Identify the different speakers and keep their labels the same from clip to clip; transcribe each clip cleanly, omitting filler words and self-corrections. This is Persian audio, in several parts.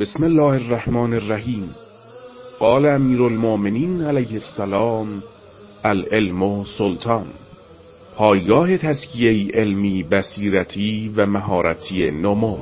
Speaker 1: بسم الله الرحمن الرحیم. قال امیر المؤمنین علیه السلام: العلم سلطان. پایگاه تزکیه علمی، بصیرتی و مهارتی نمو.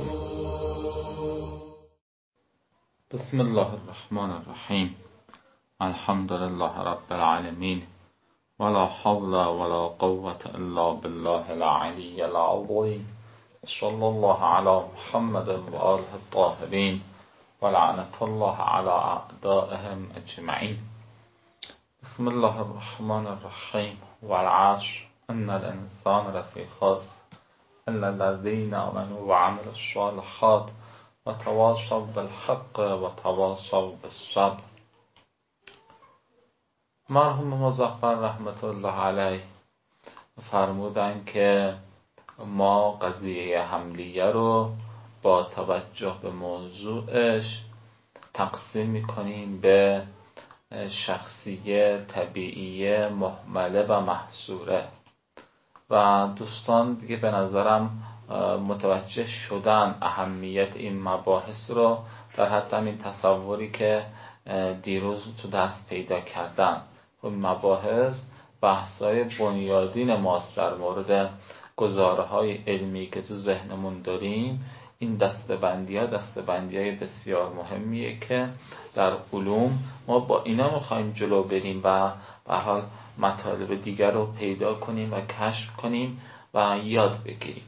Speaker 2: بسم الله الرحمن الرحیم. الحمد لله رب العالمین ولا حول ولا قوة الا بالله العلی العظیم. صلی الله علی محمد و آله الطاهرین و لعنت الله علی اعدائهم اجمعین. بسم الله الرحمن الرحیم. والعصر ان الانسان لفی خسر الا الذین آمنوا وعملوا الصالحات وتواصوا بالحق وتواصوا بالصبر. مرحوم مظفر رحمت الله علیه فرمودن که ما قضیه حملیه رو با توجه به موضوعش تقسیم میکنیم به شخصیه، طبیعیه، مهمله و محصوره و دوستان دیگه به نظرم متوجه شدن اهمیت این مباحث رو در حد همین تصوری که دیروز تو دست پیدا کردن. این مباحث بحث‌های بنیادین ماست در مورد گزاره‌های علمی که تو ذهنمون داریم. این دسته‌بندی‌ها دسته‌بندی‌های بسیار مهمیه که در علوم ما با اینا می‌خوایم جلو بریم و به هر حال مطالب دیگر رو پیدا کنیم و کشف کنیم و یاد بگیریم.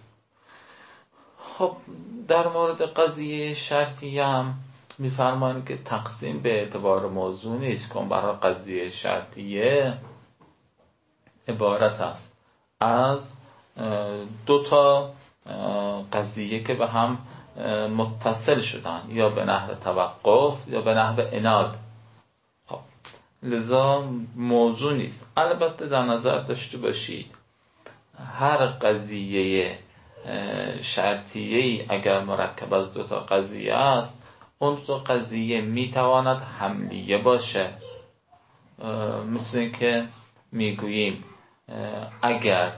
Speaker 2: خب در مورد قضیه شرطیه هم می‌فرمایند که تقسیم به اعتبار موضوع نیست، که برای قضیه شرطیه عبارت است از دو تا قضیه که به هم متصل شدن، یا به نحو توقف یا به نحو عناد. خب لذا موضوع نیست. البته در نظر داشته باشید هر قضیه شرطیه‌ای اگر مرکب از دو تا قضیه است، اون دو قضیه میتواند حملیه باشه. مثل این که میگوییم اگر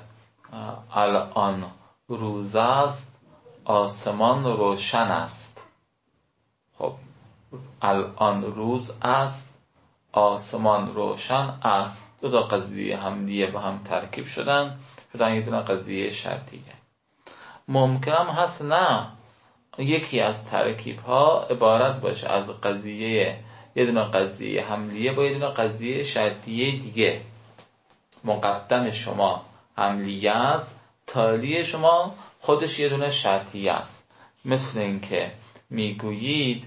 Speaker 2: الان روز است آسمان روشن است. خب الان روز است آسمان روشن است. دو تا قضیه حملیه با هم ترکیب شدن یه دونه قضیه شرطیه. ممکنم هست نه یکی از ترکیب ها عبارت باشه از قضیه یه دونه قضیه حملیه با یه دونه قضیه شرطیه دیگه. مقدم شما حملیه است، تالی شما خودش یه دونه شرطیه است. مثل اینکه میگویید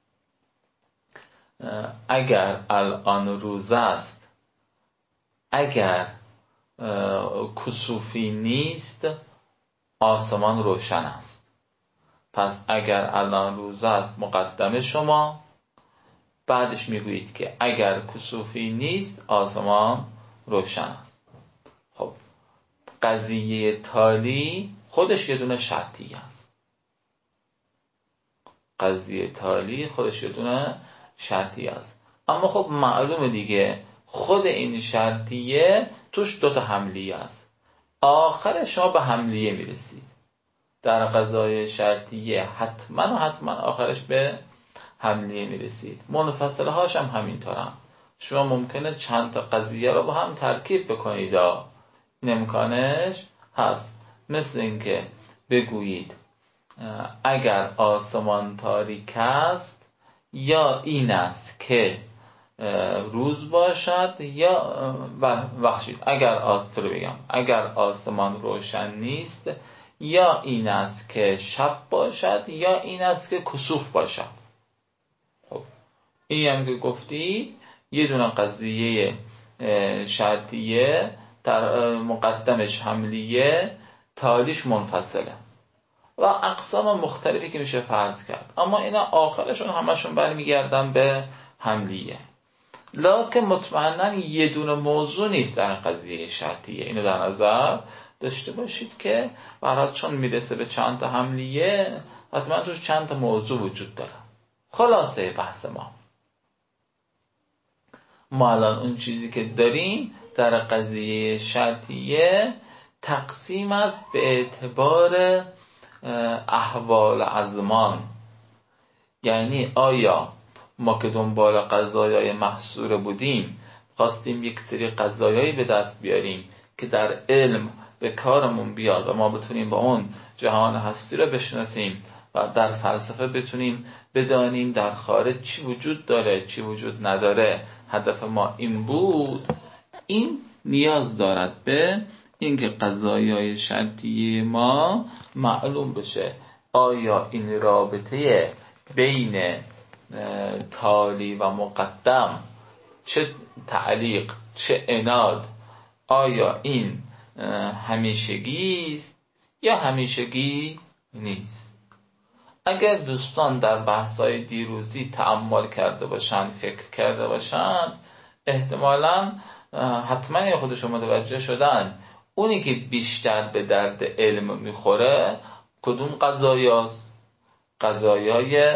Speaker 2: اگر الان روز است، اگر کسوفی نیست آسمان روشن است. پس اگر الان روز است مقدم شما، بعدش میگویید که اگر کسوفی نیست آسمان روشن است. خب قضیه تالی خودش یه دونه شرطیه است. قضیه تالی خودش یه دونه شرطیه است. اما خب معلومه دیگه خود این شرطیه توش دوتا حملیه است. آخر شما به حملیه میرسید. در قضای شرطیه حتما آخرش به حملیه میرسید. منفصله هاش هم همینطور هم. شما ممکنه چند تا قضیه رو با هم ترکیب بکنید. این امکانش هست. مثل اینکه بگویید اگر آسمان تاریک است، یا این است که روز باشد، یا اگر آسمان روشن نیست، یا این است که شب باشد، یا این است که کسوف باشد. خب این هم که گفتی یه دونه قضیه شرطیه، مقدمش حملیه، تالیش منفصله و اقسام مختلفی که میشه فرض کرد. اما اینا آخرشون همشون برمیگردن به حملیه. لکن مطمئنا یه دونه موضوع نیست در قضیه شرطیه. اینو در نظر داشته باشید که برای چون میرسه به چند تا حملیه حتما توش چند تا موضوع وجود داره. خلاصه بحث ما الان اون چیزی که داریم در قضیه شرطیه تقسیم است به اعتبار احوال ازمان. یعنی آیا ما که دنبال قضایای محصور بودیم خواستیم یک سری قضایایی به دست بیاریم که در علم به کارمون بیاد و ما بتونیم با اون جهان هستی رو بشناسیم و در فلسفه بتونیم بدانیم در خارج چی وجود داره چی وجود نداره، هدف ما این بود. این نیاز دارد به اینکه قضایای شرطی ما معلوم بشه. آیا این رابطه بین تالی و مقدم، چه تعلیق چه عناد، آیا این همیشگی است یا همیشگی نیست؟ اگر دوستان در بحث‌های دیروزی تأمل کرده باشند، فکر کرده باشند، احتمالاً حتما خودشون متوجه شدن اونی که بیشتر به درد علم میخوره کدوم قضایاست؟ قضایای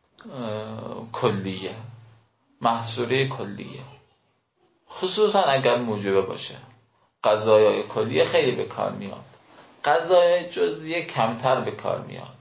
Speaker 2: کلیه، محصوره کلیه، خصوصا اگر موجبه باشه. قضایای کلیه خیلی به کار میاد، قضایای جزئیه کمتر به کار میاد.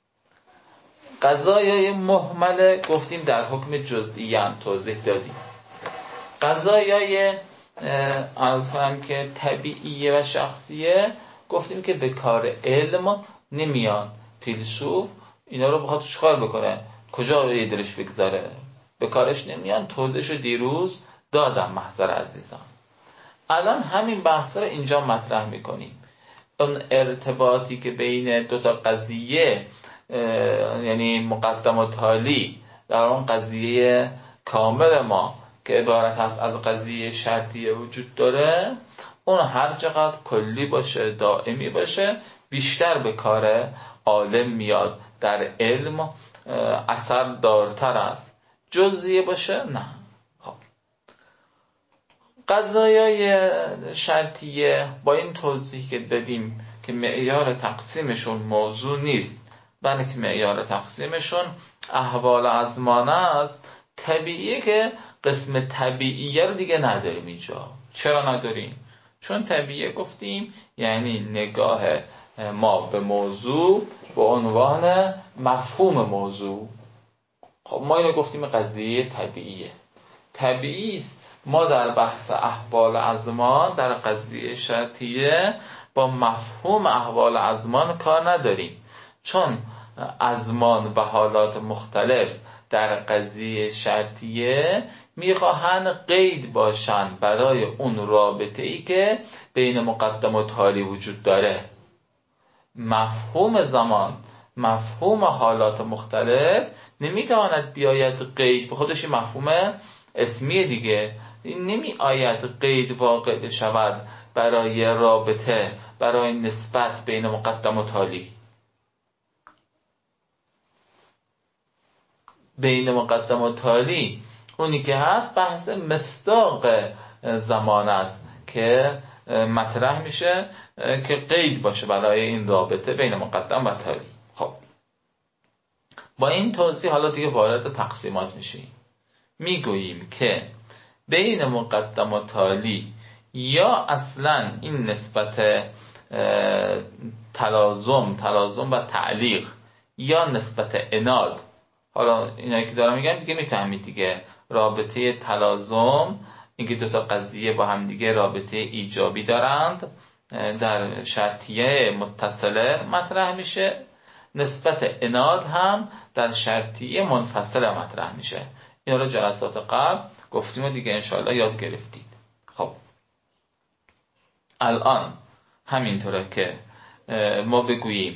Speaker 2: قضایای مهمله گفتیم در حکم جزئی هم توضیح دادیم. قضایای عرض کنم که طبیعیه و شخصیه گفتیم که به کار علم نمیان. فیلسوف اینا رو بخواد چیکار بکنه؟ کجا یه دلش بگذاره؟ به کارش نمیان. توضیحشو دیروز دادم محضر عزیزان. الان همین بحث رو اینجا مطرح میکنیم. اون ارتباطی که بین دو تا قضیه، یعنی مقدم و تالی، در اون قضیه کامل ما که عبارت هست از قضیه شرطیه وجود داره، اون هر چقدر کلی باشه، دائمی باشه، بیشتر به کار عالم میاد، در علم اثر دارتر است. جزئیه باشه نه. خب قضایای شرطیه با این توضیح که دادیم که معیار تقسیمشون موضوع نیست، بلکه معیار تقسیمشون احوال ازمانه است. طبیعیه که قسم طبیعیه رو دیگه نداریم اینجا. چرا نداریم؟ چون طبیعیه گفتیم یعنی نگاه ما به موضوع به عنوان مفهوم موضوع. خب ما اینو گفتیم قضیه طبیعیه. طبیعی است ما در بحث احوال ازمان در قضیه شرطیه با مفهوم احوال ازمان کار نداریم، چون ازمان و حالات مختلف در قضیه شرطیه میخواهند قید باشند برای اون رابطه ای که بین مقدم و تالی وجود داره. مفهوم زمان، مفهوم حالات مختلف نمیتواند بیاید قید، به خودش مفهوم اسمی دیگه، این نمی آید قید واقع بشود برای رابطه، برای نسبت بین مقدم و تالی. بین مقدم و تالی اونی که هست بحث مصداق زمان است که مطرح میشه که قید باشه برای این رابطه بین مقدم و تالی. خب با این توضیح حالا دیگه وارد تقسیمات میشیم. میگوییم که بین مقدم و تالی یا اصلا این نسبت تلازم و تعلیق یا نسبت عناد، حالا اینایی که دارم میگم دیگه میفهمید دیگه، رابطه تلازم اینکه دو تا قضیه با هم دیگه رابطه ایجابی دارند در شرطیه متصله مطرح میشه، نسبت عناد هم در شرطیه منفصله مطرح میشه. اینا رو جلسات قبل گفتیم و دیگه انشاءالله یاد گرفتید. خب الان همینطوره که ما بگوییم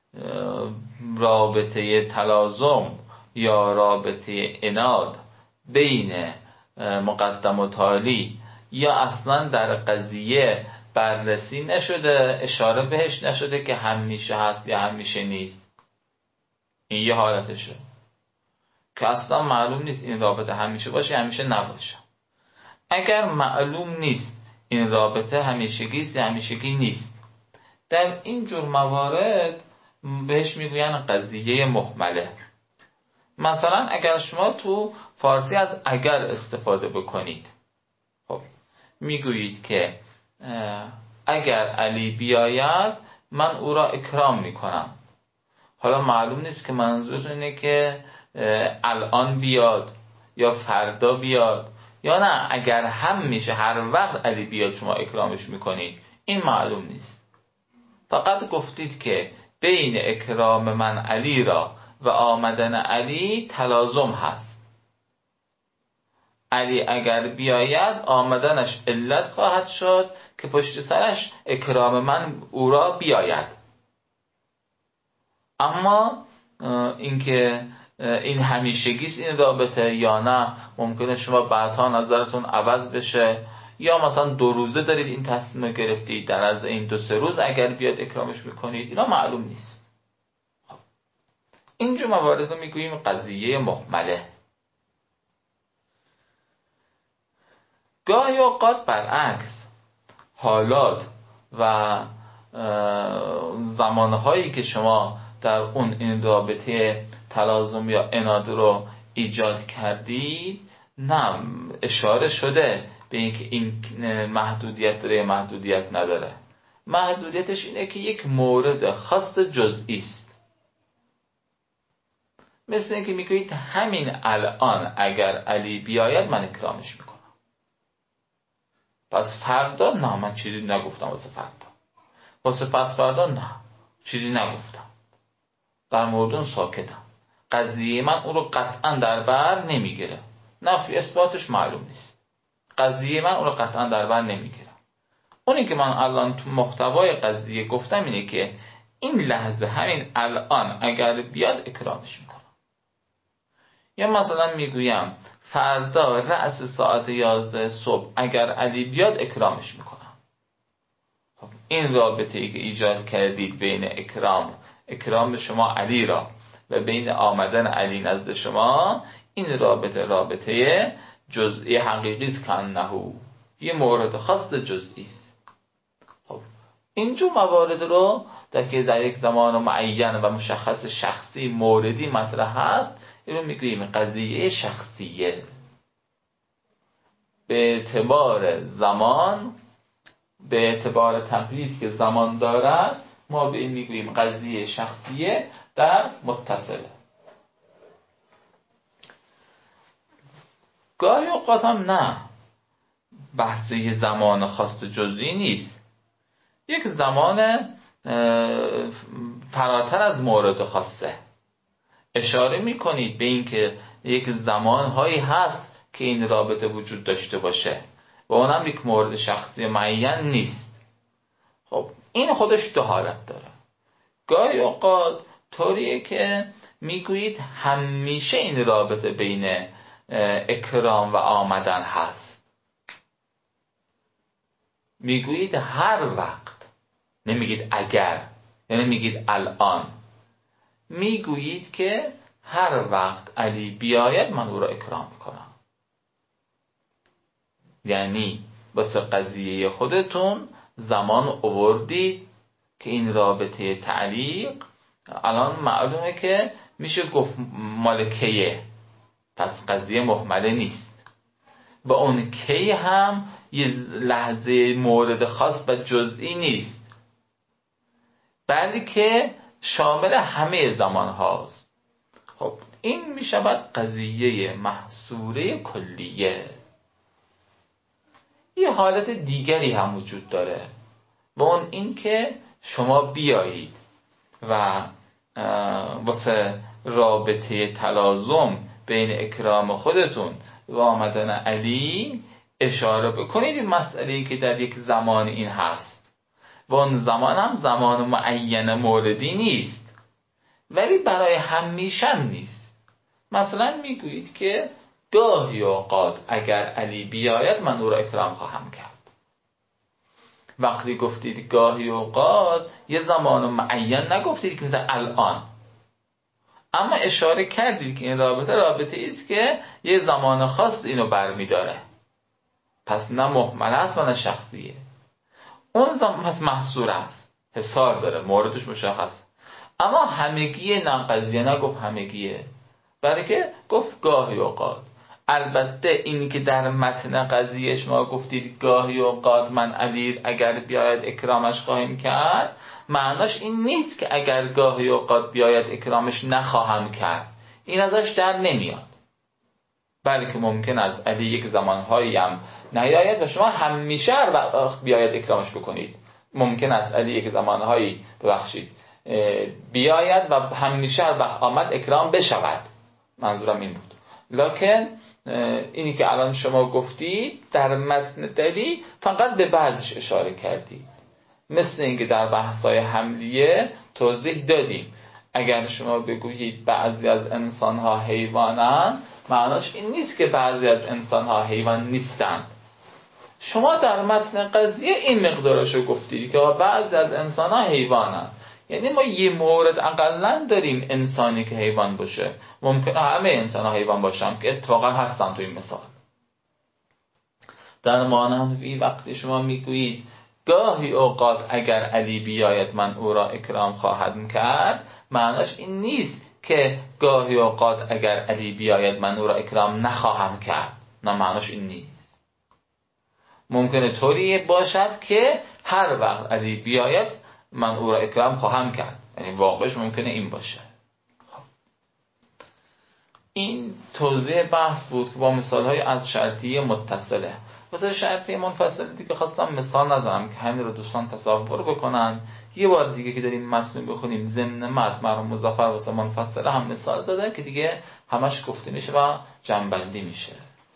Speaker 2: رابطه تلازم یا رابطه عناد بین مقدم و تالی یا اصلا در قضیه بررسی نشده، اشاره بهش نشده که همیشه هست یا همیشه نیست. این یه حالتشه که اصلا معلوم نیست این رابطه همیشه باشه همیشه نباشه. اگر معلوم نیست این رابطه همیشگی است یا همیشگی نیست، در این جور موارد بهش میگوین قضیه مهمله. مثلا اگر شما تو فارسی از اگر استفاده بکنید، خب میگویید که اگر علی بیاید من او را اکرام میکنم. حالا معلوم نیست که منظورتون اینه که الان بیاد یا فردا بیاد، یا نه اگر هم میشه هر وقت علی بیاد شما اکرامش میکنید، این معلوم نیست. فقط گفتید که بین اکرام من علی را و آمدن علی تلازم هست. علی اگر بیاید آمدنش علت خواهد شد که پشت سرش اکرام من او را بیاید. اما اینکه این همیشگیست این رابطه یا نه، ممکنه شما بعدها نظرتون عوض بشه، یا مثلا 2 روزه دارید این تصمیم گرفتید، در از این 2-3 روز اگر بیاد اکرامش میکنید، اینا معلوم نیست. خب اینجور موارد رو میگوییم قضیه مهمله. گاهی اوقات برعکس حالات و زمانهایی که شما در اون این رابطه تلازم یا عناد رو ایجاد کردید، نه اشاره شده به اینکه این محدودیت داره یا محدودیت نداره. محدودیتش اینه که یک مورد خاص جزئی است. مثل اینکه میگویید همین الان اگر علی بیاید من اکرامش میکنم، پس فردا نه من چیزی نگفتم، واسه فردا، واسه پس فردا نه چیزی نگفتم، در مورد اون ساکتم. قضیه من اون رو قطعا در بر نمیگیره، نفی اثباتش معلوم نیست. قضیه من اون رو قطعا در بر نمیگیره. اونی که من الان تو محتوای قضیه گفتم اینه که این لحظه همین الان اگر بیاد اکرامش میکنم. یا مثلا میگویم فردا رأس ساعت 11 صبح اگر علی بیاد اکرامش میکنم. خب این رابطه ای که ایجاد کردید بین اکرام شما علی را و بین آمدن علی نزد شما، این رابطه جزئی حقیقی است، کنهو یه مورد خاص جزئی است. خب اینجور موارد رو در یک زمان معین و مشخص شخصی موردی مطرح هست، این رو میگوییم قضیه شخصیه. به اعتبار زمان، به اعتبار تقییدی که زمان دارد، ما به این میگوییم قضیه شخصیه در متصله. گاهی اوقات هم نه، بحث یه زمان خاص جزئی نیست، یک زمان فراتر از مورد خاصه. اشاره میکنید به این که یک زمانهایی هست که این رابطه وجود داشته باشه و اونم یک مورد شخصی معین نیست. خب این خودش 2 حالت داره. گاهی اوقات طوریه که میگویید همیشه این رابطه بین اکرام و آمدن هست. میگویید هر وقت، نمیگید اگر، یعنی میگید الان. میگویید که هر وقت علی بیاید من او را اکرام کنم. یعنی واسه قضیه خودتون زمان آوردید که این رابطه تعلیق الان معلومه که میشه گفت مالکیه، پس قضیه مهمله نیست. با اون کی هم یه لحظه مورد خاص و جزئی نیست، بلکه شامل همه زمان هاست. خب این میشود قضیه محصوره کلیه. یه حالت دیگری هم وجود داره و اون این که شما بیایید و واسه رابطه تلازم بین اکرام خودتون و آمدن علی اشاره بکنید این مسئله‌ای که در یک زمان این هست و اون زمان هم زمان معین موردی نیست، ولی برای همیشه نیست. مثلا میگویید که گاهی اوقات اگر علی بیاید من او را اکرام خواهم کرد. وقتی گفتید گاهی اوقات، یه زمان معین نگفتید که مثلا الان، اما اشاره کردید که این رابطه است که یه زمان خاص اینو برمیداره. پس نه مهملت و نه شخصیه. اون زمان پس محصور است، حصار داره، موردش مشخص. اما همگیه نه، قضیه نگفت همگیه، بلکه گفت گاهی اوقات. البته این که در متن قضیه شما گفتید گاهی اوقات من علی اگر بیاید اکرامش خواهیم کرد، معناش این نیست که اگر گاهی اوقات بیاید اکرامش نخواهم کرد. این ازش در نمیاد. بلکه ممکن است علی یک زمانهایی هم نیاید و شما همیشه هر وقت بیاید اکرامش بکنید. ممکن است علی یک زمانهایی بیاید و همیشه هر وقت آمد اکرام بشود. منظورم این بود. لکن اینی که الان شما گفتید در متن دلی فقط به بعضش اشاره کردید. مثل اینکه در بحث‌های حملیه توضیح دادیم اگر شما بگویید بعضی از انسان‌ها حیوانند، معناش این نیست که بعضی از انسان‌ها حیوان نیستند. شما در متن قضیه این مقدارشو گفتید که بعضی از انسان‌ها حیوانند، یعنی ما یه مورد اقلن داریم انسانی که حیوان باشه. ممکنه همه انسان‌ها حیوان باشن که اتفاقا هستن تو این مثال. در مانند وقتی شما میگویید گاهی اوقات اگر علی بیاید من او را اکرام خواهم کرد، معناش این نیست که گاهی اوقات اگر علی بیاید من او را اکرام نخواهم کرد. نه، معناش این نیست. ممکنه طوری باشد که هر وقت علی بیاید من او را اکرام خواهم کرد، یعنی واقعش ممکنه این باشه. این توضیح بحث بود که با مثالهای از شرطیه متصله. واسه شرطیه منفصله دیگه خواستم مثال نزنم که همین رو دوستان تصور بکنن. یه بار دیگه که داریم متن بخونیم ضمن متن مرحوم مظفر واسه منفصله هم مثال داده که دیگه همش گفته میشه و جمع‌بندی میشه.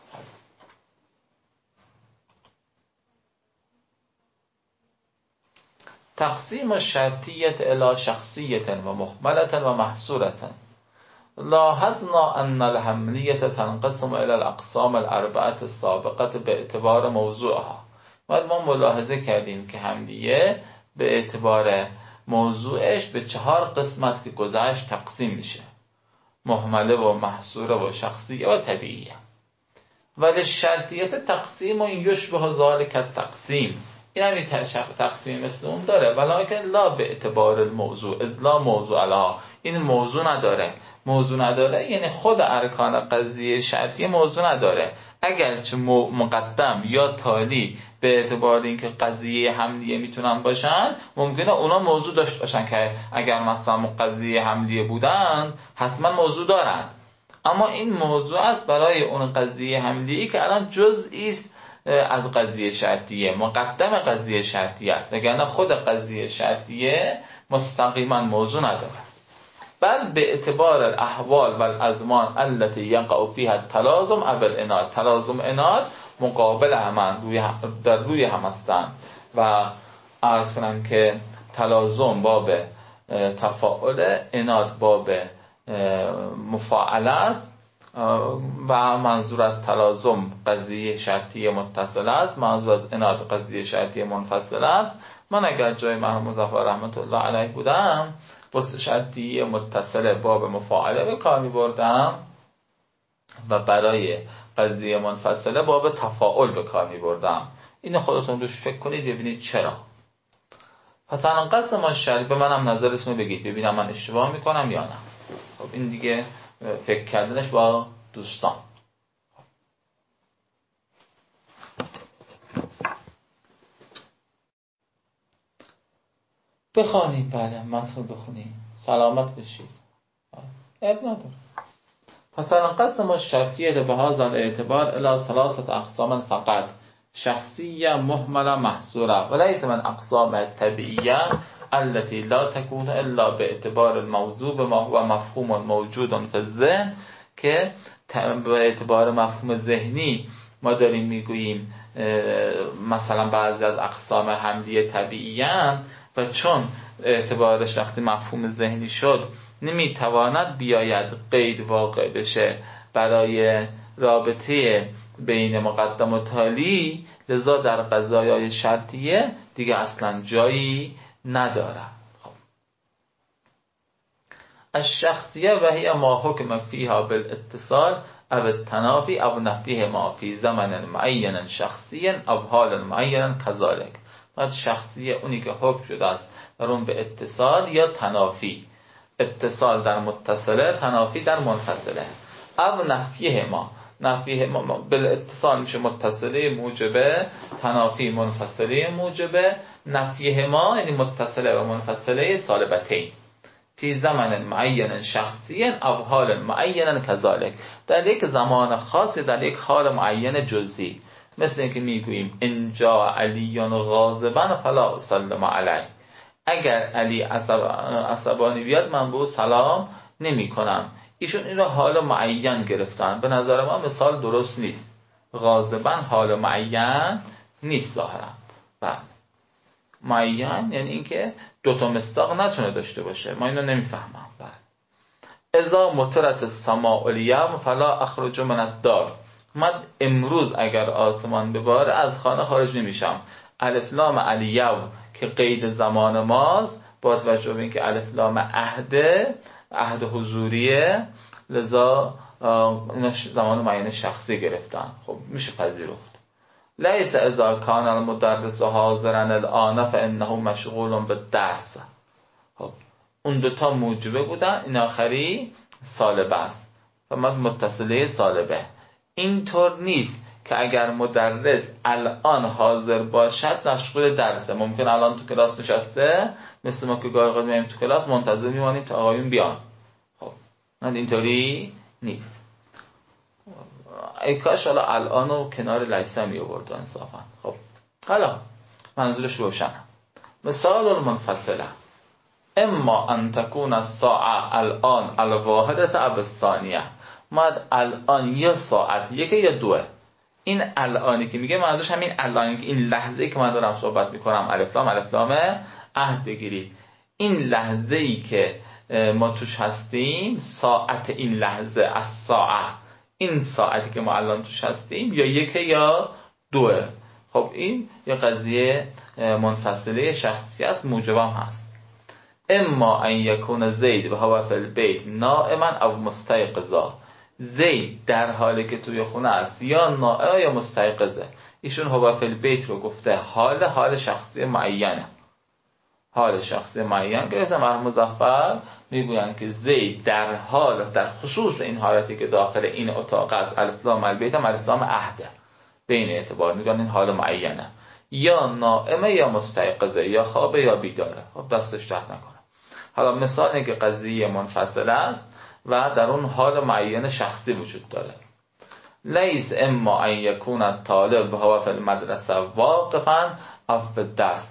Speaker 2: تقسیم الشرطیة الى شخصیة و محملة و محصورة. لاحظنا ان الحملیة تنقسم الى الاقسام الاربعة السابقة به اعتبار موضوعها. ما ملاحظه کردیم که حملیه به اعتبار موضوعش به 4 قسمت که گذشت تقسیم میشه: محمله و محصوره و شخصیه و طبیعیه. ولی شرطیت تقسیم و یشبه ذالک التقسیم، این هم تقسیم مثل اون داره، ولکن لا به اعتبار الموضوع، از لا موضوع لها. این موضوع نداره، یعنی خود ارکان قضیه شرطیه موضوع نداره. اگرچه مقدم یا تالی به اعتبار اینکه قضیه حملیه میتونن باشن، ممکنه اونا موضوع داشته باشن که اگر مثلا قضیه حملیه بودن حتما موضوع دارن، اما این موضوع است برای اون قضیه حملیه که الان جزئی است از قضیه شرطیه، مقدم قضیه شرطیه است، وگرنه خود قضیه شرطیه مستقیما موضوع نداره. بل به اعتبار الاحوال و الازمان التي یقع فيها التلازم او الاناد. تلازم اناد مقابل هم در روی هم هستند و عرض کنم که تلازم باب تفاعل، اناد باب مفاعله است و منظور از تلازم قضیه شرطی متصل است، منظور از اناد قضیه شرطی منفصل است. من اگر جای مرحوم مظفر رحمت الله علیه بودم بس شرطی متصل باب مفاعله به کار می بردم و برای قضیه منفصله باب تفاعل به کار می بردم. این خودتون روش فکر کنید ببینید چرا. پس تنقسم الشرط، به منم نظرتون رو بگید ببینم من اشتباه میکنم یا نه. خب این دیگه فکر کردنش با دوستان. بخوانیم، بله متن بخونیم، سلامت بشید، عیب نداره. فتنقسم الشرطیة بهذا الاعتبار الى 3 اقسام فقط: شخصیه، محمله، محصوره، وليس من اقسام الطبیعیه التي لا تكون الا باعتبار الموضوع و مفهوم موجود في الذهن، که به اعتبار مفهوم ذهنی ما داریم میگوییم مثلا بعضی از اقسام حملیه طبیعیه و چون اعتبارش وقتی مفهوم ذهنی شد نمیتواند بیاید قید واقع بشه برای رابطه بین مقدم و تالی، لذا در قضایای شرطیه دیگه اصلا جایی نداره. خب الشخصیه و هی ما حکم فیها بالاتصال او التنافی او نفیه ما فی زمن معین شخصی او حال معین کذالک. بعد شخصیه اونی که حکم شده است در اون به اتصال یا تنافی، اتصال در متصله، تنافی در منفصله. او نفیه ما بالاتصال میشه متصله موجبه، تنافی منفصله موجبه، نفیه ما یعنی متصله و منفصله سالبتین. فی زمن معین شخصی او حال معین کذالک، در یک زمان خاصی، در یک حال معین جزئی. مثل اینکه میگوییم انجا علی غاضبا فلا اسلم علیه، اگر علی عصبانی بیاد من به او سلام نمی کنم. ایشون این را حال معین گرفتن. به نظر ما مثال درست نیست. غاضبا حال معین نیست ظاهرا. بله، معین یعنی اینکه دوتا مصداق نتونه داشته باشه. ما اینو نمیفهمم. بله. اذا مطرت السماء الیوم فلا اخرج من الدار، من امروز اگر آسمان بباره از خانه خارج نمیشم. الف لام الیوم که قید زمان ماست، با توجه به اینکه الف لام عهد حضوریه، لذا زمان معین شخصی گرفتن. خب میشه پذیرفت. لیس اذا کان المدرس حاضرا الان فانه مشغول بالدرس. خب اون دوتا موجبه بودن، این آخری سالبه است و متصله سالبه. اینطور نیست که اگر مدرس الان حاضر باشد مشغول درسه. ممکن الان تو کلاس نشسته، مثل ما که گاهی میایم تو کلاس منتظر میمانیم تا آقایون بیان. خب نه، اینطوری نیست. ای کاش حالا الانو کنار لیسه می آورد انصافا. خب حالا منظورش روشنه. مثال المنفصله اما ان تكون الساعه الان الواحده او الثانیه، ماد الان یا ساعت یکی یا دوه. این الانی که میگه منظورش همین الان، این لحظه‌ای که من دارم صحبت میکنم، الف لام عهد بگیرید. این لحظه‌ای که ما توش هستیم، ساعت این لحظه از ساعه، این ساعتی که ما الان توش هستیم یا یکی یا دوه. خب این یه قضیه منفصله شخصیت موجبم هست. اما ان یکون زید و هو فی البیت نائما او مستيقظا، زید در حالی که توی خونه است یا نائم یا مستيقظه. ایشون هو فی البیت رو گفته حال شخصی معینه، حال شخصی معین گرفته. مرحوم مظفر میگویند که زید در خصوص این حالتی که داخل این اتاق از الف لام البیت هم الف لام عهده، به این اعتبار میگن این حال معینه، یا نائمه یا مستيقظه، یا خوابه یا بیداره. خب دستش درد نکنه. حالا مثالی که قضیه منفصله است و در اون حال معین شخصی وجود داره. لیس اما ان یکون الطالب هو فی المدرسه واقفا او فی الدرس،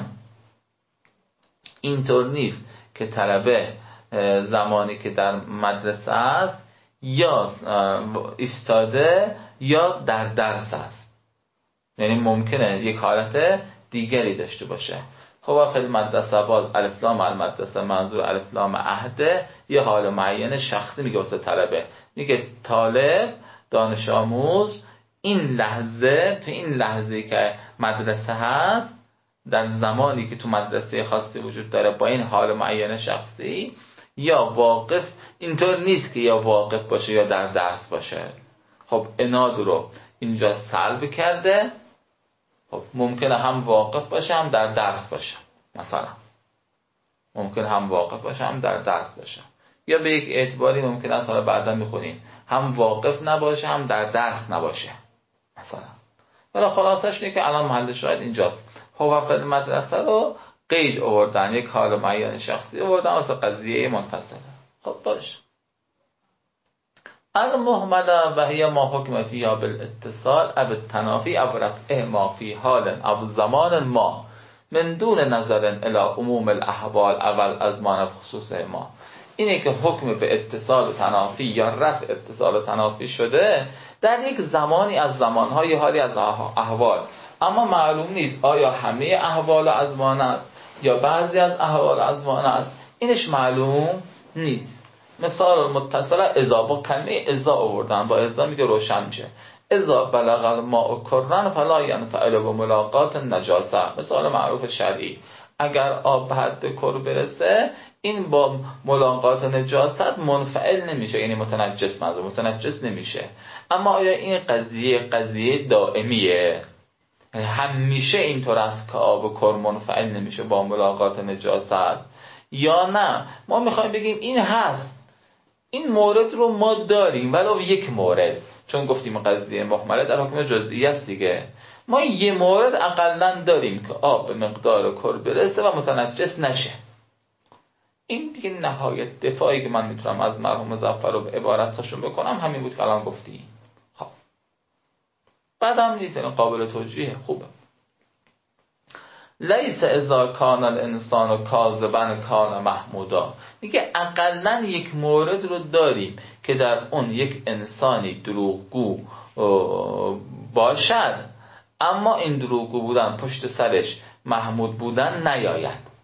Speaker 2: اینطور نیست که طلبه زمانی که در مدرسه است یا ایستاده یا در درس است. یعنی ممکنه یک حالت دیگری داشته باشه. خب فی المدرسه باز الف لام المدرسه منظور الف لام عهده، یه حال معین شخصی میگه واسه طلبه. میگه طالب، دانش آموز، این لحظه، تو این لحظه‌ای که مدرسه هست، در زمانی که تو مدرسه خاصی وجود داره با این حال معین شخصی، یا واقف، اینطور نیست که یا واقف باشه یا در درس باشه. خب عناد رو اینجا سلب کرده. خب ممکنه هم واقف باشه هم در درس باشه، مثلا ممکن هم واقف باشه هم در درس باشه، یا به یک اعتباری ممکن است حالا بعدا میخونیم هم واقف نباشه هم در درس نباشه مثلا. ولی خلاصش اینه که الان محل شاید اینجاست. هو فی المدرسه رو قید آوردن، یک حال معین شخصی آوردن واسه قضیه منفصله. خب باش. المهمله و هی ما حکم فیها بالاتصال او التنافی او رفع ما فی حال او زمان ما من دون نظر الی عموم الاحوال اول از ما خصوص ما. اینه که حکم به اتصال و تنافی یا رفع اتصال و تنافی شده در یک زمانی از زمانهای حالی از احوال، اما معلوم نیست آیا همه احوال ازمان است یا بعضی از احوال ازمان است. اینش معلوم نیست. مثال متصل اذا، با کلمه اذا آوردن، با اذا میگه روشن میشه. اذا بلغ الماء کرن فلا ينفعل بملاقات النجاسه، مثال معروف شرعی. اگر آب به حد کر برسه این با ملاقات نجاست منفعل نمیشه، یعنی متنجس، منظور متنجس نمیشه. اما آیا این قضیه دائمیه؟ همیشه اینطور است که آب کر منفعل نمیشه با ملاقات نجاست، یا نه ما میخوایم بگیم این هست، این مورد رو ما داریم ولو یک مورد، چون گفتیم قضیه محمله در حکم جزئی است دیگه. ما یه مورد اقلن داریم که آب به مقدار کر برسه و متنجس نشه. این دیگه نهایت دفاعی که من میتونم از مرحوم مظفر رو به عبارتاشون بکنم همین بود که الان گفتیم. خب بعدم نیست، این قابل توجیه، خوبه. لیس اذا کان الانسان کاذبا کان محمودا. میگه اقلن یک مورد رو داریم که در اون یک انسانی دروغگو باشد، اما این دروغگو بودن پشت سرش محمود بودن نیاید.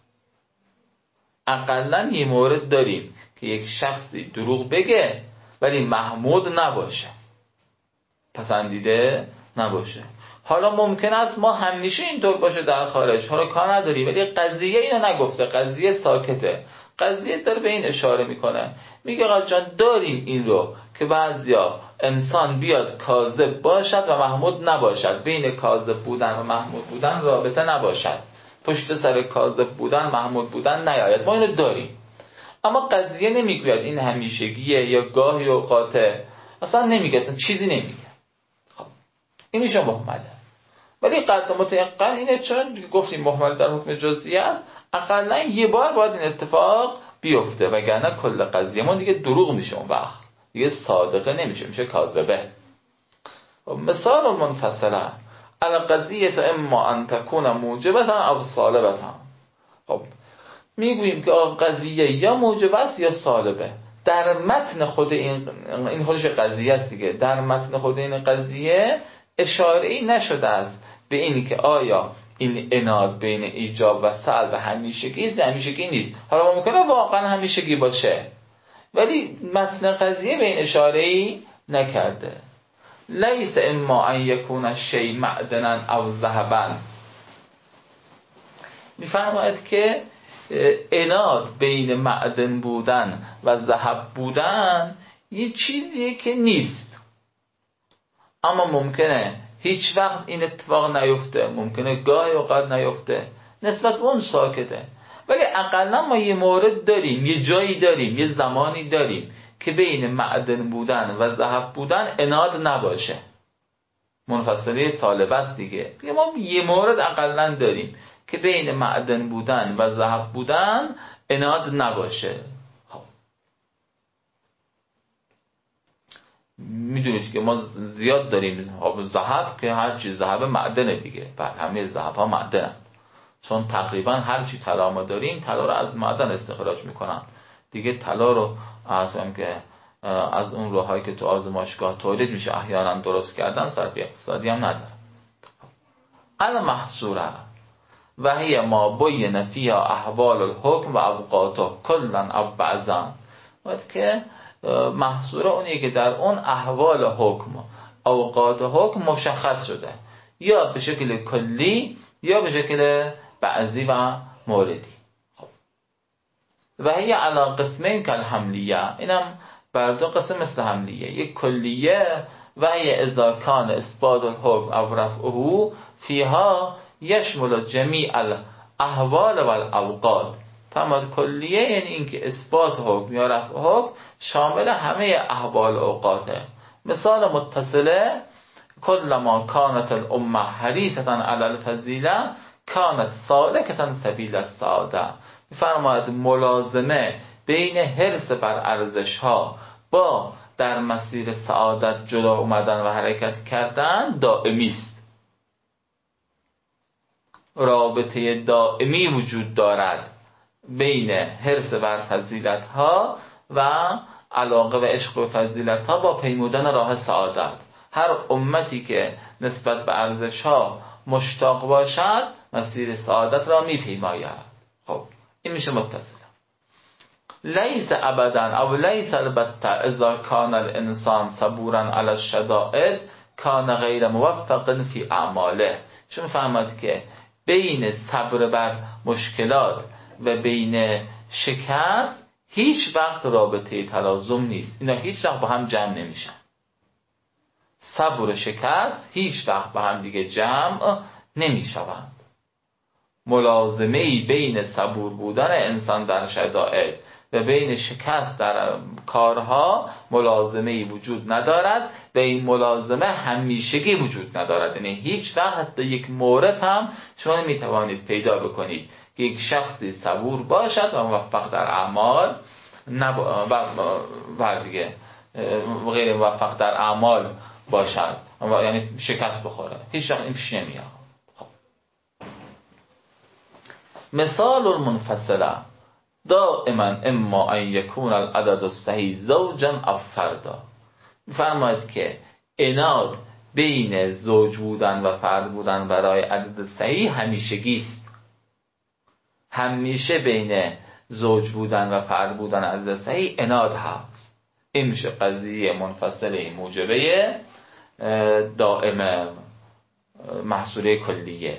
Speaker 2: اقلن یه مورد داریم که یک شخصی دروغ بگه ولی محمود نباشه، پسندیده نباشه. حالا ممکن است ما همیشه اینطور باشه در خارج، حالا کار نداری، ولی قضیه اینو نگفته، قضیه ساکته، قضیه داره به این اشاره میکنه. میگه آقا جان داریم این رو که بعضیا انسان بیاد کاذب باشد و محمود نباشد، بین کاذب بودن و محمود بودن رابطه نباشد، پشت سر کاذب بودن محمود بودن نیاید. ما اینو داریم، اما قضیه نمیگوید این همیشگیه یا گاهی اوقاته، اصلا نمیگه، اصلا چیزی نمیگه. خب این میشه محمله. ولی قطع متيقن اینه، چون گفتیم محمل در حکم جزئیات، اقلا یه بار باید این اتفاق بیفته، وگرنه کل قضیه ما دیگه دروغ میشه، اون وقت دیگه صادقه نمیشه، میشه کاذبه. مثال منفصله القضیه اما ان تکون موجبه او سالبه. خب میگوییم که قضیه یا موجب است یا سالبه. در متن خود این خودش قضیه است دیگه، در متن خود این قضیه اشاره‌ای نشده است به این که آیا این عناد بین ایجاب و سلب همیشگی نیست. حالا ممکنه واقعا همیشگی باشه، ولی متن قضیه به این اشاره‌ای نکرده. لیس اما ان یکون الشیء معدنا او ذهبا. میفرماید که عناد بین معدن بودن و ذهب بودن یه چیزیه که نیست، اما ممکنه هیچ وقت این اتفاق نیفته، ممکنه گاهی اوقات نیفته، نسبت به اون ساکته. ولی اقلا ما یه مورد داریم، یه جایی داریم، یه زمانی داریم که بین معدن بودن و ذهب بودن عناد نباشه. منفصله سالبه است دیگه. ما یه مورد اقلا داریم که بین معدن بودن و ذهب بودن عناد نباشه. میدونید که ما زیاد داریم ذهب که هر چیز ذهب معدنه دیگه، بعد همه ذهب ها معدنن، چون تقریبا هر چی طلا ما داریم طلا رو از معدن استخراج میکنن دیگه. طلا رو از اون راهایی که تو آزمایشگاه تولید میشه احیانا درست کردن، صرف اقتصادی هم نداره. المحصوره و هی ما بین فیها احوال الحکم و اوقاته کلا او بعضا. وقتی که محصوره اونیه که در اون احوال حکم اوقات حکم مشخص شده، یا به شکل کلی یا به شکل بعضی و موردی. و هی علی قسمین کالحملیه، اینم بر دو قسم مثل حملیه. یک کلیه و هی اذا کان اثبات الحکم او رفعه فیها یشمل جمیع الاحوال و الاوقات. فرماد کلیه یعنی اینکه اثبات حکم یا رفع حکم شامل همه احوال و اوقاته. مثال متصله کلما کانت الامه حریصة علی الفضیله کانت سالکة سبیل السعاده. فرماد ملازمه بین حرص بر ارزش ها با در مسیر سعادت جلو اومدن و حرکت کردن دائمی است. رابطه دائمی وجود دارد بین حرص بر فضیلت ها و علاقه و عشق و فضیلت ها با پیمودن راه سعادت. هر امتی که نسبت به ارزش ها مشتاق باشد مسیر سعادت را میپیماید. خب این میشه متصل. لیس ابدا او لیس البته اذا کان الانسان صبورا علی الشدائد کان غیر موفق فی اعماله. چون فهمد که بین صبر بر مشکلات و بین شکست هیچ وقت رابطه تلازم نیست، اینا هیچ وقت با هم جمع نمیشن. صبر و شکست هیچ وقت با هم دیگه جمع نمیشوند. ملازمه‌ای بین صبور بودن انسان در شدائد و بین شکست در کارها ملازمه‌ای وجود ندارد و این ملازمه همیشگی وجود ندارد. یعنی هیچ وقت حتی یک مورد هم شما نمیتوانید پیدا بکنید که یک شخصی صبور باشد و موفق در اعمال و دیگه غیر موفق در اعمال باشد، یعنی شکست بخوره. هیچ وقت این پیش نمیاد. مثال المنفصله دائما اما ان یکون العدد الصحیح زوجا او فردا. می‌فرماید که عناد بین زوج بودن و فرد بودن برای عدد صحیح همیشگی است. همیشه بین زوج بودن و فرد بودن عدد صحیح عناد هست. این میشه قضیه منفصله موجبه دائم محصوره کلیه.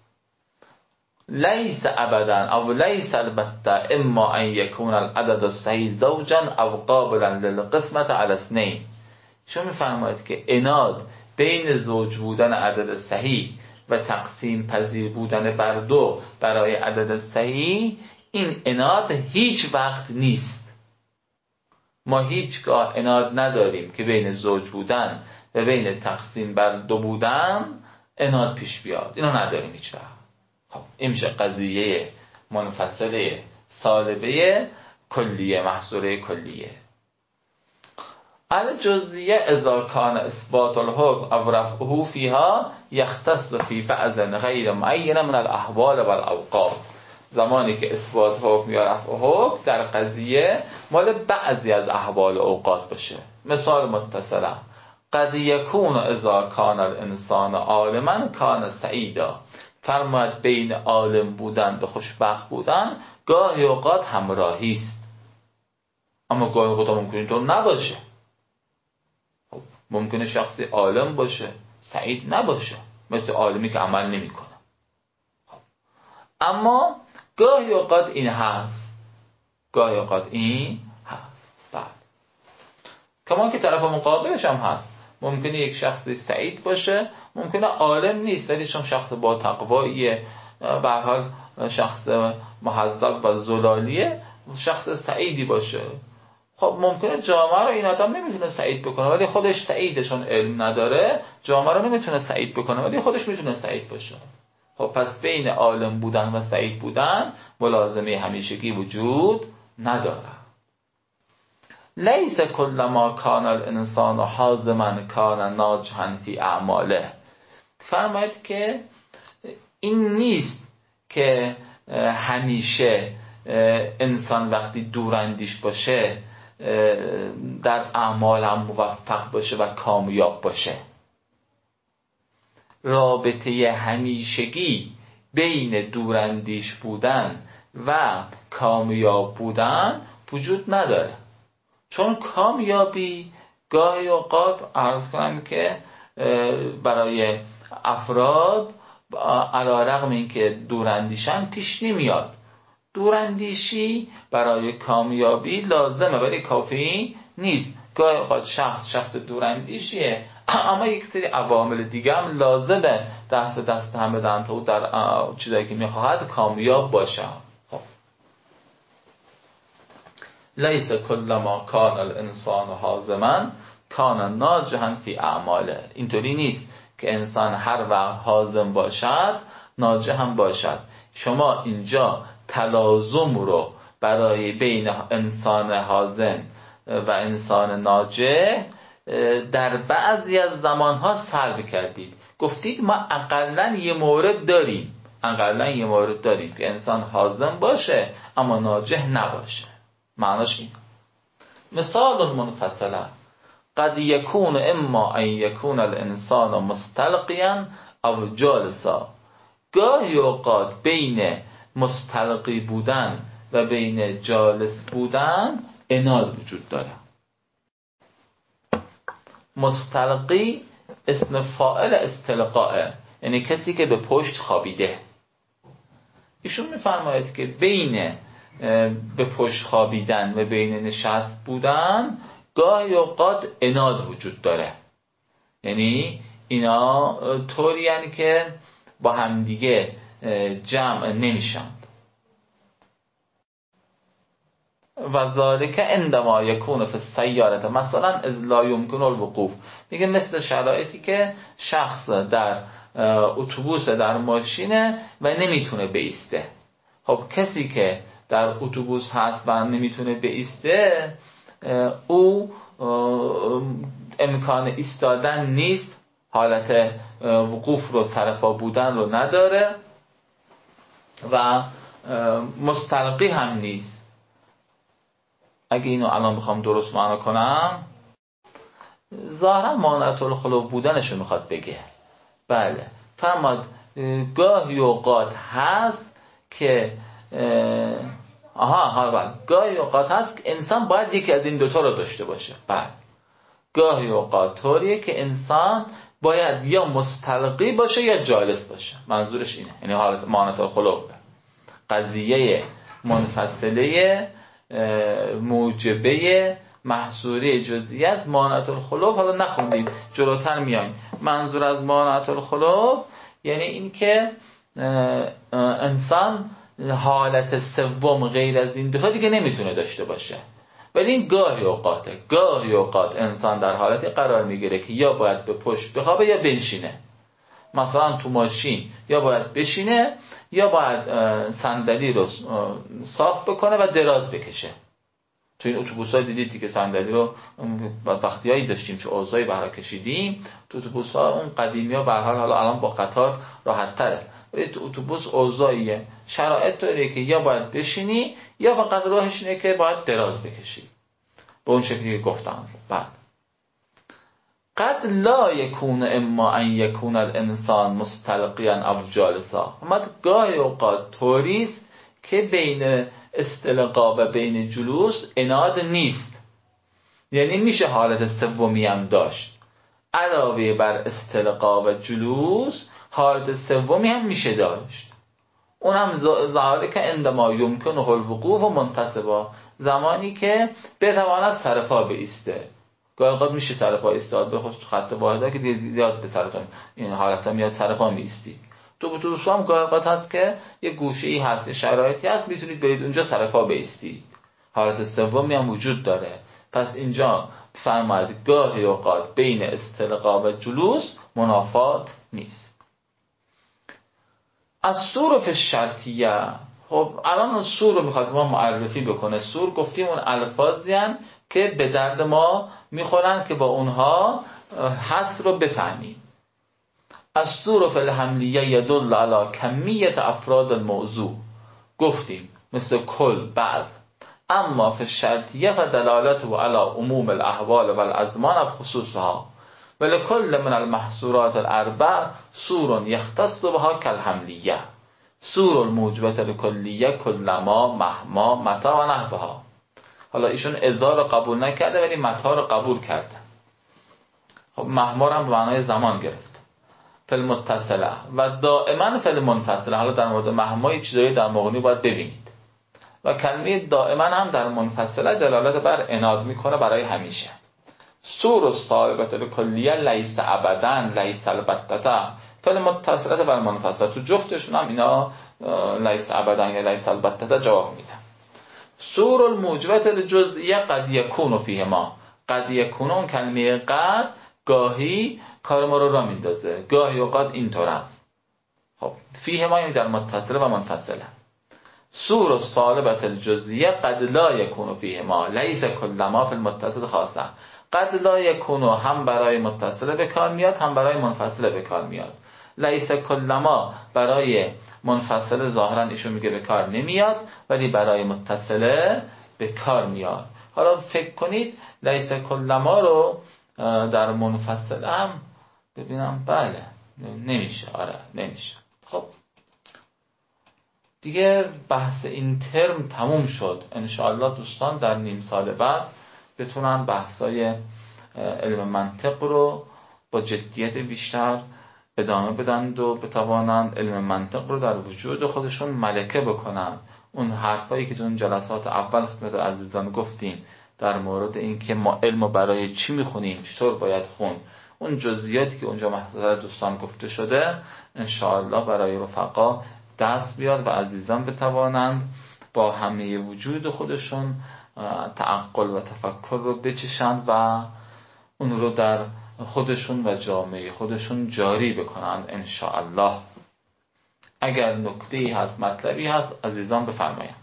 Speaker 2: لیس ابدا او لیس البته اما ان یکون العدد الصحیح زوجا او قابلا للقسمت علی اثنین. شما میفرمایید که عناد بین زوج بودن عدد صحیح و تقسیم پذیر بودن بر دو برای عدد صحیح، این عناد هیچ وقت نیست. ما هیچگاه عناد نداریم که بین زوج بودن و بین تقسیم بر دو بودن عناد پیش بیاد. اینو نداریم هیچ وقت. خب این میشه قضیه منفصله سالبه کلیه، محصوره کلیه. الجزئیه اذا کان اثبات الحکم او رفعه فیها یختص فی بعض غیر معین من الاحوال و الاوقات. زمانی که اثبات حکم یا رفع حکم در قضیه مال بعضی از احوال و اوقات باشه. مثال متصله قد یکون اذا کان الانسان عالما کان سعیدا. فرماید بین عالم بودن و خوشبخت بودن گاهی اوقات همراهی است، اما گاهی اوقات ممکنه اینطور نباشه. ممکنه شخصی عالم باشه سعید نباشه، مثل عالمی که عمل نمیکنه. اما گاهی اوقات این هست، گاهی اوقات این هست. بعد کمان که طرف مقابلش هم هست. ممکنه یک شخصی سعید باشه، ممکنه عالم نیست ولی چون شخص با تقواییه، به هر حال شخص محذب و زلالیه، شخص سعیدی باشه. خب ممکنه جامعه رو این آدم نمیتونه سعید بکنه ولی خودش سعیده، چون علم نداره جامعه رو نمیتونه سعید بکنه ولی خودش میتونه سعید باشه. خب پس بین عالم بودن و سعید بودن ملازمه همیشگی وجود نداره. لیس کل ما کان الانسان حازما کان ناجحا فی اعماله. فرماید که این نیست که همیشه انسان وقتی دوراندیش باشه در اعمال هم موفق باشه و کامیاب باشه. رابطه همیشگی بین دوراندیش بودن و کامیاب بودن وجود نداره. چون کامیابی گاهی اوقات عرض کنم که برای افراد علیرغم اینکه دوراندیشن پیش نمیاد. دوراندیشی برای کامیابی لازمه ولی کافی نیست. گاهی اوقات شخص دوراندیشیه اما یک سری عوامل دیگه هم لازمه دست هم بدن تا او در چیزایی که میخواهد کامیاب باشه. لیس کل ما کان الانسان حازما کان ناجحا فی اعماله. اینطوری نیست که انسان هر وقت حازم باشد ناجح هم باشد. شما اینجا تلازم رو برای بین انسان حازم و انسان ناجح در بعضی از زمانها سلب کردید. گفتید ما اقلن یه مورد داریم که انسان حازم باشه اما ناجح نباشه. معناش این. مثال منفصله قد یکون اما ان یکون الانسان مستلقیا او جالسا. گاهی اوقات بین مستلقی بودن و بین جالس بودن عناد وجود داره. مستلقی اسم فاعل استلقاء، یعنی کسی که به پشت خوابیده. ایشون میفرماید که بین به پشت خوابیدن و بین نشست بودن گاهی اوقات عناد وجود داره. یعنی اینا طوری یعنی که با همدیگه جمع نمیشن. و ذالک عندما یکون فی السیاره مثلا اذ لا یمکن الوقوف. میگه مثل شرایطی که شخص در اتوبوس در ماشینه و نمیتونه بایسته. خب کسی که در اتوبوس هست و نمیتونه بایسته، او امکان ایستادن نیست، حالت وقوف رو سرپا بودن رو نداره و مستلقی هم نیست. اگه اینو الان بخوام درست معنا کنم، ظاهرا مانعة الخلو بودنشو میخواد بگه. بله، فرماد گاهی اوقات هست که گاهی اوقات هست که انسان باید یکی از این دوتا رو داشته باشه. بله، گاهی اوقات طوریه که انسان باید یا مستلقی باشه یا جالس باشه. منظورش اینه، یعنی حالت مانعة الخلو، قضیه منفصله موجبه محصوره جزئیت مانعة الخلو. حالا نخوندیم، جلوتر میایم. منظور از مانعة الخلو یعنی این که انسان حالت سوم غیر از این دوتا دیگه نمیتونه داشته باشه. ولی این گاهی اوقاته. گاهی اوقات انسان در حالتی قرار میگیره که یا باید به پشت بخوابه یا بنشینه. مثلا تو ماشین یا باید بشینه یا باید صندلی رو صاف بکنه و دراز بکشه. تو این اتوبوس‌ها دیدید که صندلی رو وقتیایی داشتیم چه اوضاعی برها کشیدیم. تو اتوبوس‌ها اون قدیمی‌ها به هر حال، حالا الان با قطار راحت‌تره، ولی تو اتوبوس اوضاعیه، شرایط طوریه که یا باید بشینی یا فقط راهش اینه که باید دراز بکشی، به اون شکلی که گفتم. بعد قد لا یکون اما ان یکون الانسان مستلقیا او جالسا. گاهی اوقات طوریست که بین استلقا و بین جلوس عناد نیست، یعنی میشه حالت سومی هم داشت. علاوه بر استلقا و جلوس حالت سومی هم میشه داشت. اونم ذالک عندما یمکنه الوقوف و منتصبا، زمانی که بتواند سر پا بایسته. گاهی اوقات میشه سر پا ایستاد، به خصوص تو خط واحدا که زیاد به سرتون این حالتا میاد سر پا میایستی. تو اتوبوس هم گاهی اوقات هست که یه گوشه‌ای هست، یه شرایطی هست میتونید برید اونجا سر پا بایستی. حالت سومی هم وجود داره. پس اینجا فرماید گاهی اوقات بین استلقا و جلوس منافات نیست. از سور فی الشرطیه. خب الان سور رو میخواد ما معرفی بکنه. سور گفتیم اون الفاظی هستند که به درد ما میخورن که با اونها حس رو بفهمیم. از سور فی الحملیه یدل علی کمیت افراد الموضوع، گفتیم مثل کل، بعض. اما فی الشرطیه فدلالته علی عموم الاحوال و الازمان و خصوصها، ولکل من المحصورات الاربع سور یختص بها کالحملیه، سور الموجبه لکلیه کلما مهما متی و نحوها. حالا ایشون ازا رو قبول نکرده ولی متی رو قبول کرده. خب مهما هم به معنای زمان گرفت. فل متصله و دائما فل منفصله. حالا در مورد مهما چیزایی در مغنی باید ببینید. و کلمه دائما هم در منفصله دلالت بر عناد میکنه برای همیشه. سور الصاحبه لکلیه لیس ابدا لیس البتة فل متصله بر منفصله. تو جفتشون هم اینا لیس ابدا یا لیس البتة جواب میدن. سور الموجبه للجزئیه قد یکون فیهما. قد یکون، اون کلمه قد گاهی کار ما رو را میندازه، گاهی اوقات اینطور است. خب فیهما یعنی در متصله و منفصله. سور الصالبه الجزئیه قد لا یکون فیهما لیس کلما فی المتصل خاصه. قد لا یکون هم برای متصله به کار میاد هم برای منفصله به کار میاد. لیس کلما برای منفصله ظاهرا ایشون میگه به کار نمیاد ولی برای متصله به کار میاد. حالا فکر کنید لیس کلما رو در منفصله هم ببینم. بله نمیشه. آره نمیشه. خب دیگه بحث این ترم تموم شد. انشاءالله دوستان در نیم سال بعد بتونن بحثای علم منطق رو با جدیت بیشتر ادامه بدن و بتوانند علم منطق رو در وجود خودشون ملکه بکنن. اون حرفایی که تو اون جلسات اول خدمت عزیزان گفتیم در مورد این که ما علم رو برای چی میخونیم، چطور باید خون، اون جزئیاتی که اونجا محضر دوستان گفته شده انشاءالله برای رفقا دست بیاد و عزیزان بتوانند با همه وجود خودشون تعقل و تفکر رو بچشند و اون رو در خودشون و جامعه خودشون جاری بکنند انشاءالله. اگر نکته‌ای هست، مطلبی هست، عزیزان بفرمایند.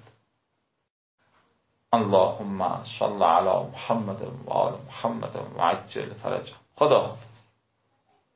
Speaker 2: اللهم صل علی محمد و آل محمد و عجل فرجهم. خدا